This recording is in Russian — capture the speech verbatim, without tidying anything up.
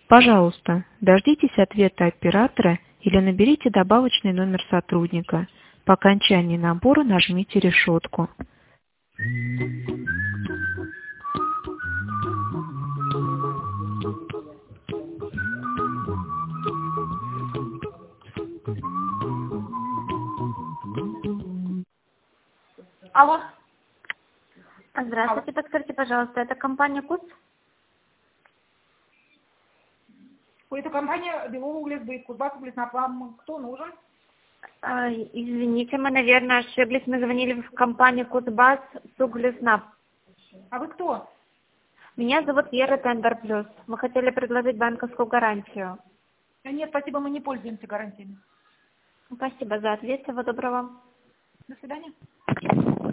Пожалуйста, дождитесь ответа оператора или наберите добавочный номер сотрудника. По окончании набора нажмите решетку. Алло. Здравствуйте, подскажите, пожалуйста, это компания КУС? Это компания Белоуглесбыт, Кузбасс-Углеснаб. Вам кто нужен? А, извините, мы, наверное, ошиблись. Мы звонили в компанию Кузбасс Углеснаб. А вы кто? Меня зовут Вера Тендер Плюс. Мы хотели предложить банковскую гарантию. Нет, спасибо, мы не пользуемся гарантиями. Спасибо за ответ. Всего доброго. До свидания.